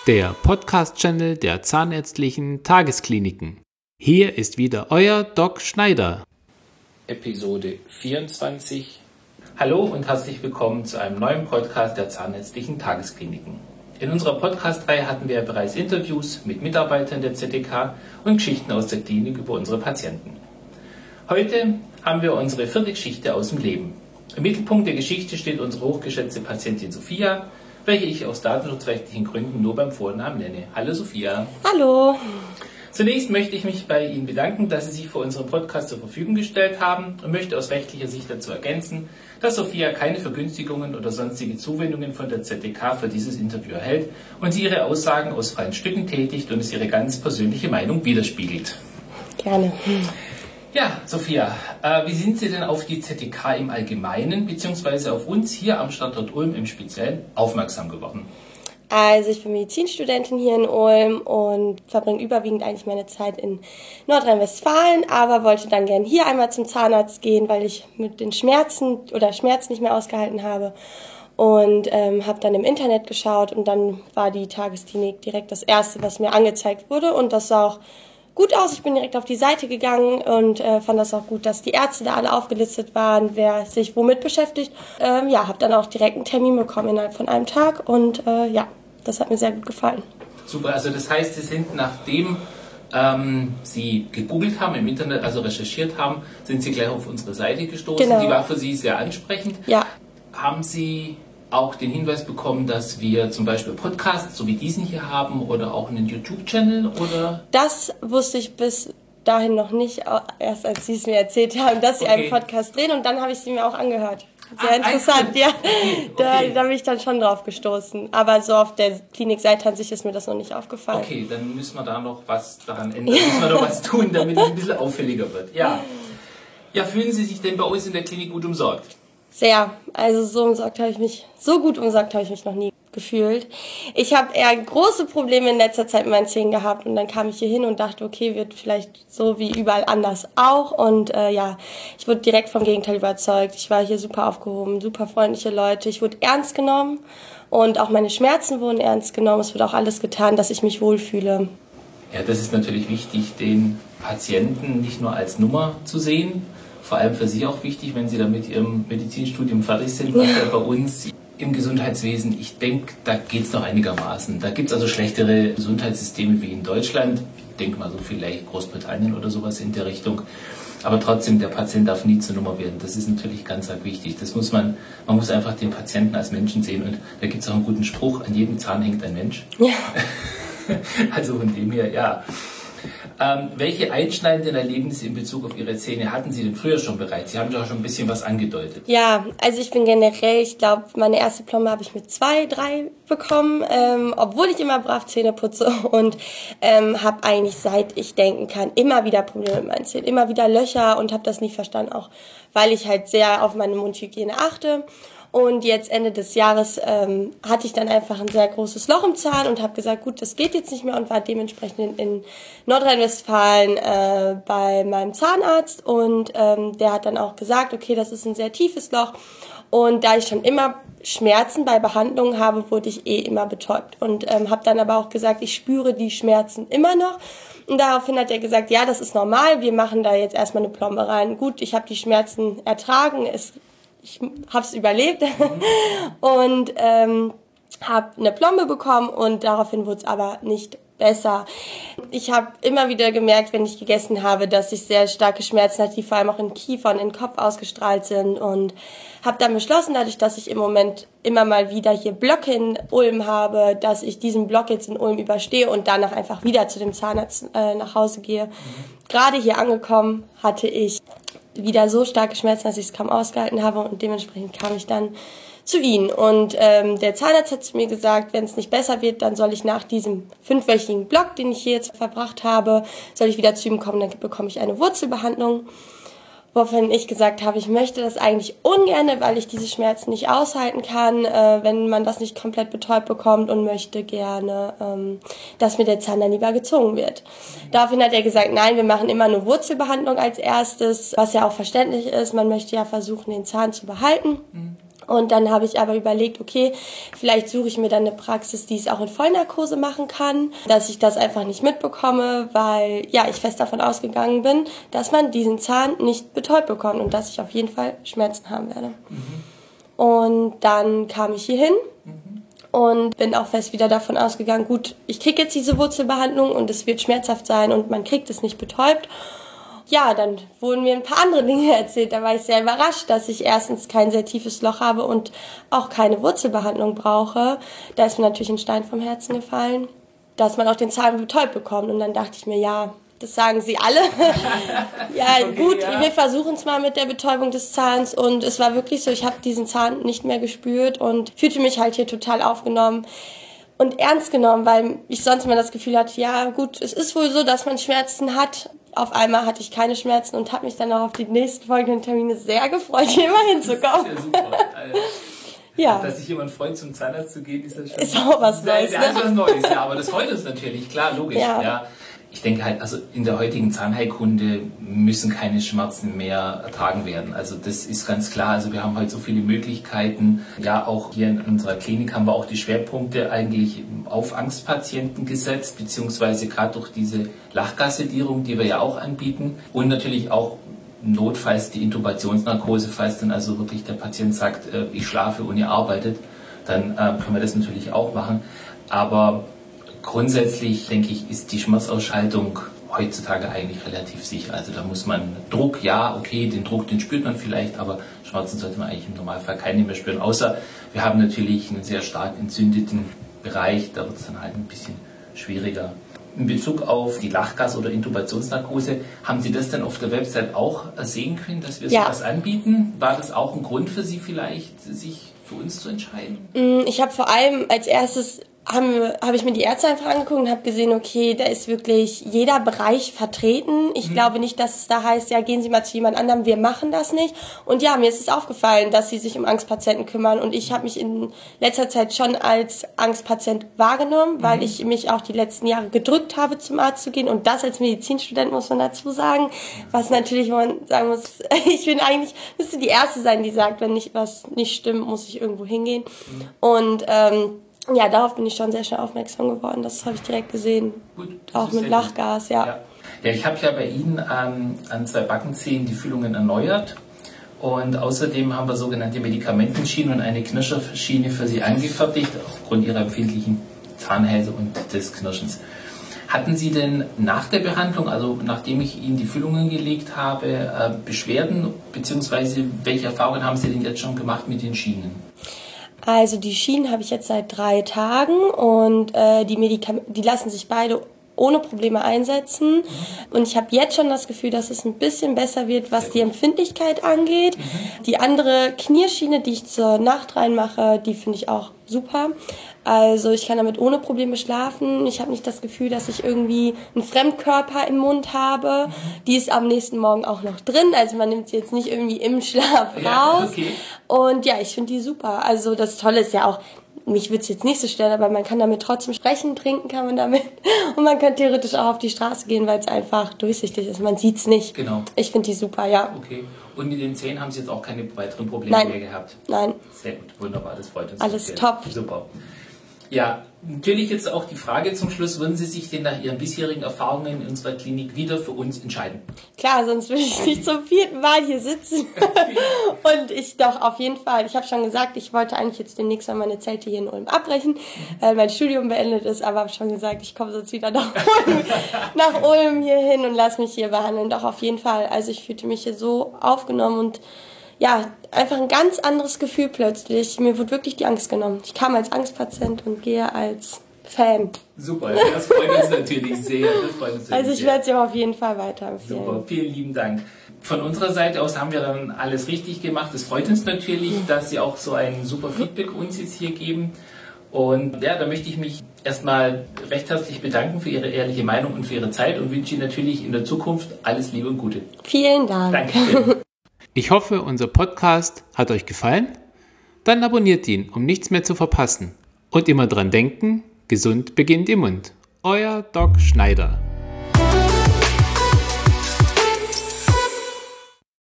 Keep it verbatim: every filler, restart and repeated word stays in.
der Podcast-Channel der Zahnärztlichen Tageskliniken. Hier ist wieder euer Doc Schneider. Episode vierundzwanzig. Hallo und herzlich willkommen zu einem neuen Podcast der Zahnärztlichen Tageskliniken. In unserer Podcast-Reihe hatten wir ja bereits Interviews mit Mitarbeitern der Z T K und Geschichten aus der Klinik über unsere Patienten. Heute haben wir unsere vierte Geschichte aus dem Leben. Im Mittelpunkt der Geschichte steht unsere hochgeschätzte Patientin Sophia, welche ich aus datenschutzrechtlichen Gründen nur beim Vornamen nenne. Hallo Sophia. Hallo. Zunächst möchte ich mich bei Ihnen bedanken, dass Sie sich für unseren Podcast zur Verfügung gestellt haben und möchte aus rechtlicher Sicht dazu ergänzen, dass Sophia keine Vergünstigungen oder sonstige Zuwendungen von der Z T K für dieses Interview erhält und sie ihre Aussagen aus freien Stücken tätigt und es ihre ganz persönliche Meinung widerspiegelt. Gerne. Ja, Sophia, äh, wie sind Sie denn auf die Z T K im Allgemeinen bzw. auf uns hier am Standort Ulm im Speziellen aufmerksam geworden? Also ich bin Medizinstudentin hier in Ulm und verbringe überwiegend eigentlich meine Zeit in Nordrhein-Westfalen, aber wollte dann gern hier einmal zum Zahnarzt gehen, weil ich mit den Schmerzen oder Schmerz nicht mehr ausgehalten habe und ähm, habe dann im Internet geschaut und dann war die Tagesklinik direkt das erste, was mir angezeigt wurde und das sah auch gut aus. Ich bin direkt auf die Seite gegangen und äh, fand das auch gut, dass die Ärzte da alle aufgelistet waren, wer sich womit beschäftigt. Ähm, ja, habe dann auch direkt einen Termin bekommen innerhalb von einem Tag und äh, ja, das hat mir sehr gut gefallen. Super, also das heißt, Sie sind nachdem ähm, Sie gegoogelt haben, im Internet, also recherchiert haben, sind Sie gleich auf unsere Seite gestoßen. Genau. Die war für Sie sehr ansprechend. Ja. Haben Sie auch den Hinweis bekommen, dass wir zum Beispiel Podcasts, so wie diesen hier haben, oder auch einen YouTube-Channel, oder? Das wusste ich bis dahin noch nicht, erst als Sie es mir erzählt haben, dass Sie Okay. einen Podcast drehen und dann habe ich sie mir auch angehört. Sehr Ah, interessant, okay. ja. Okay, Da, okay. da bin ich dann schon drauf gestoßen. Aber so auf der Klinikseite an sich ist mir das noch nicht aufgefallen. Okay, dann müssen wir da noch was daran ändern, müssen wir noch was tun, damit es ein bisschen auffälliger wird. Ja. Ja, fühlen Sie sich denn bei uns in der Klinik gut umsorgt? Sehr. Also so umsorgt habe ich mich, so gut umsorgt habe ich mich noch nie gefühlt. Ich habe eher große Probleme in letzter Zeit mit meinen Zähnen gehabt und dann kam ich hier hin und dachte, okay, wird vielleicht so wie überall anders auch und äh, ja, ich wurde direkt vom Gegenteil überzeugt. Ich war hier super aufgehoben, super freundliche Leute, ich wurde ernst genommen und auch meine Schmerzen wurden ernst genommen. Es wurde auch alles getan, dass ich mich wohlfühle. Ja, das ist natürlich wichtig, den Patienten nicht nur als Nummer zu sehen, vor allem für Sie auch wichtig, wenn Sie dann mit Ihrem Medizinstudium fertig sind, was ja bei uns im Gesundheitswesen, ich denke, da geht es noch einigermaßen. Da gibt es also schlechtere Gesundheitssysteme wie in Deutschland. Ich denke mal so vielleicht Großbritannien oder sowas in der Richtung. Aber trotzdem, der Patient darf nie zur Nummer werden. Das ist natürlich ganz, ganz wichtig. Das muss man, man muss einfach den Patienten als Menschen sehen. Und da gibt es auch einen guten Spruch, an jedem Zahn hängt ein Mensch. Ja. Also von dem her, ja. Ähm, welche einschneidenden Erlebnisse in Bezug auf Ihre Zähne hatten Sie denn früher schon bereits? Sie haben ja schon ein bisschen was angedeutet. Ja, also ich bin generell, ich glaube, meine erste Plombe habe ich mit zwei, drei bekommen, ähm, obwohl ich immer brav Zähne putze und ähm, habe eigentlich, seit ich denken kann, immer wieder Probleme mit meinen Zähnen, immer wieder Löcher und habe das nie verstanden, auch weil ich halt sehr auf meine Mundhygiene achte. Und jetzt Ende des Jahres ähm, hatte ich dann einfach ein sehr großes Loch im Zahn und habe gesagt, gut, das geht jetzt nicht mehr und war dementsprechend in, in Nordrhein-Westfalen äh, bei meinem Zahnarzt und ähm, der hat dann auch gesagt, okay, das ist ein sehr tiefes Loch und da ich schon immer Schmerzen bei Behandlungen habe, wurde ich eh immer betäubt und ähm, habe dann aber auch gesagt, ich spüre die Schmerzen immer noch. Und daraufhin hat er gesagt, ja, das ist normal, wir machen da jetzt erstmal eine Plombe rein. Gut, ich habe die Schmerzen ertragen, es ich habe es überlebt und ähm, habe eine Plombe bekommen und daraufhin wurde es aber nicht besser. Ich habe immer wieder gemerkt, wenn ich gegessen habe, dass ich sehr starke Schmerzen hatte, die vor allem auch in den Kiefer und in den Kopf ausgestrahlt sind und habe dann beschlossen, dadurch, dass ich im Moment immer mal wieder hier Blöcke in Ulm habe, dass ich diesen Block jetzt in Ulm überstehe und danach einfach wieder zu dem Zahnarzt äh, nach Hause gehe. Mhm. Gerade hier angekommen hatte ich wieder so starke Schmerzen, dass ich es kaum ausgehalten habe und dementsprechend kam ich dann zu Ihnen. Und ähm, der Zahnarzt hat zu mir gesagt, wenn es nicht besser wird, dann soll ich nach diesem fünfwöchigen Block, den ich hier jetzt verbracht habe, soll ich wieder zu ihm kommen, dann bekomme ich eine Wurzelbehandlung. Woraufhin ich gesagt habe, ich möchte das eigentlich ungern, weil ich diese Schmerzen nicht aushalten kann, äh, wenn man das nicht komplett betäubt bekommt und möchte gerne, ähm, dass mir der Zahn dann lieber gezogen wird. Daraufhin hat er gesagt, nein, wir machen immer eine Wurzelbehandlung als erstes, was ja auch verständlich ist. Man möchte ja versuchen, den Zahn zu behalten. Mhm. Und dann habe ich aber überlegt, okay, vielleicht suche ich mir dann eine Praxis, die es auch in Vollnarkose machen kann, dass ich das einfach nicht mitbekomme, weil ja ich fest davon ausgegangen bin, dass man diesen Zahn nicht betäubt bekommt und dass ich auf jeden Fall Schmerzen haben werde. Mhm. Und dann kam ich hier hin mhm. und bin auch fest wieder davon ausgegangen, gut, ich kriege jetzt diese Wurzelbehandlung und es wird schmerzhaft sein und man kriegt es nicht betäubt. Ja, dann wurden mir ein paar andere Dinge erzählt. Da war ich sehr überrascht, dass ich erstens kein sehr tiefes Loch habe und auch keine Wurzelbehandlung brauche. Da ist mir natürlich ein Stein vom Herzen gefallen, dass man auch den Zahn betäubt bekommt. Und dann dachte ich mir, ja, das sagen sie alle. ja, okay, gut, ja. Wir versuchen es mal mit der Betäubung des Zahns. Und es war wirklich so, ich habe diesen Zahn nicht mehr gespürt und fühlte mich halt hier total aufgenommen und ernst genommen, weil ich sonst immer das Gefühl hatte, ja gut, es ist wohl so, dass man Schmerzen hat. Auf einmal hatte ich keine Schmerzen und habe mich dann auch auf die nächsten folgenden Termine sehr gefreut, hier mal hinzukommen. Das ist ja super. Also, ja. Dass sich jemand freut, zum Zahnarzt zu gehen, ist das schon... Ist auch was Neues. Ja, ist was Neues, ja, aber das freut uns natürlich, klar, logisch. Ja. Ja. Ich denke halt, also in der heutigen Zahnheilkunde müssen keine Schmerzen mehr ertragen werden. Also das ist ganz klar. Also wir haben heute so viele Möglichkeiten. Ja, auch hier in unserer Klinik haben wir auch die Schwerpunkte eigentlich auf Angstpatienten gesetzt, beziehungsweise gerade durch diese Lachgassedierung, die wir ja auch anbieten. Und natürlich auch notfalls die Intubationsnarkose, falls dann also wirklich der Patient sagt, ich schlafe und ihr arbeitet, dann können wir das natürlich auch machen. Aber grundsätzlich, denke ich, ist die Schmerzausschaltung heutzutage eigentlich relativ sicher. Also da muss man Druck, ja, okay, den Druck, den spürt man vielleicht, aber Schmerzen sollte man eigentlich im Normalfall keine mehr spüren. Außer wir haben natürlich einen sehr stark entzündeten Bereich, da wird es dann halt ein bisschen schwieriger. In Bezug auf die Lachgas- oder Intubationsnarkose, haben Sie das dann auf der Website auch sehen können, dass wir ja. sowas anbieten? War das auch ein Grund für Sie vielleicht, sich für uns zu entscheiden? Ich habe vor allem als erstes habe hab ich mir die Ärzte einfach angeguckt und habe gesehen, okay, da ist wirklich jeder Bereich vertreten. Ich mhm. glaube nicht, dass es da heißt, ja, gehen Sie mal zu jemand anderem, wir machen das nicht. Und ja, mir ist es aufgefallen, dass sie sich um Angstpatienten kümmern. Und ich habe mich in letzter Zeit schon als Angstpatient wahrgenommen, weil mhm. ich mich auch die letzten Jahre gedrückt habe, zum Arzt zu gehen. Und das als Medizinstudent muss man dazu sagen. Was natürlich, wo man sagen muss, ich bin eigentlich, müsste die Erste sein, die sagt, wenn nicht was nicht stimmt, muss ich irgendwo hingehen. Mhm. Und ähm, ja, darauf bin ich schon sehr schnell aufmerksam geworden. Das habe ich direkt gesehen. Gut, auch mit Lachgas, ja. ja. Ja, ich habe ja bei Ihnen ähm, an zwei Backenzähnen die Füllungen erneuert. Und außerdem haben wir sogenannte Medikamentenschienen und eine Knirscherschiene für Sie angefertigt, aufgrund Ihrer empfindlichen Zahnhälse und des Knirschens. Hatten Sie denn nach der Behandlung, also nachdem ich Ihnen die Füllungen gelegt habe, äh, Beschwerden, beziehungsweise welche Erfahrungen haben Sie denn jetzt schon gemacht mit den Schienen? Also die Schienen habe ich jetzt seit drei Tagen und äh, die Medikamente, die lassen sich beide ohne Probleme einsetzen. Mhm. Und ich habe jetzt schon das Gefühl, dass es ein bisschen besser wird, was die Empfindlichkeit angeht. Mhm. Die andere Knierschiene, die ich zur Nacht reinmache, die finde ich auch super. Also ich kann damit ohne Probleme schlafen. Ich habe nicht das Gefühl, dass ich irgendwie einen Fremdkörper im Mund habe. Mhm. Die ist am nächsten Morgen auch noch drin. Also man nimmt sie jetzt nicht irgendwie im Schlaf raus. Ja, okay. Und ja, ich finde die super. Also das Tolle ist ja auch, mich würde es jetzt nicht so stellen, aber man kann damit trotzdem sprechen, trinken kann man damit. Und man kann theoretisch auch auf die Straße gehen, weil es einfach durchsichtig ist. Man sieht es nicht. Genau. Ich finde die super, ja. Okay. Und mit den Zähnen haben Sie jetzt auch keine weiteren Probleme Nein. mehr gehabt? Nein. Sehr gut, wunderbar, das freut uns. Alles top. Super. Ja, natürlich jetzt auch die Frage zum Schluss, würden Sie sich denn nach Ihren bisherigen Erfahrungen in unserer Klinik wieder für uns entscheiden? Klar, sonst würde ich nicht zum vierten Mal hier sitzen. Und ich doch, auf jeden Fall. Ich habe schon gesagt, ich wollte eigentlich jetzt demnächst mal meine Zelte hier in Ulm abbrechen, weil mein Studium beendet ist, aber habe schon gesagt, ich komme sonst wieder nach Ulm, nach Ulm hier hin und lasse mich hier behandeln. Doch, auf jeden Fall. Also ich fühlte mich hier so aufgenommen und ja, einfach ein ganz anderes Gefühl plötzlich. Mir wurde wirklich die Angst genommen. Ich kam als Angstpatient und gehe als Fan. Super, das freut uns natürlich sehr. Das freut uns also ich werde es ja auf jeden Fall weiterempfehlen. Super, vielen lieben Dank. Von unserer Seite aus haben wir dann alles richtig gemacht. Es freut uns natürlich, dass Sie auch so ein super Feedback uns jetzt hier geben. Und ja, da möchte ich mich erstmal recht herzlich bedanken für Ihre ehrliche Meinung und für Ihre Zeit und wünsche Ihnen natürlich in der Zukunft alles Liebe und Gute. Vielen Dank. Danke. Ich hoffe, unser Podcast hat euch gefallen. Dann abonniert ihn, um nichts mehr zu verpassen. Und immer dran denken, gesund beginnt im Mund. Euer Doc Schneider.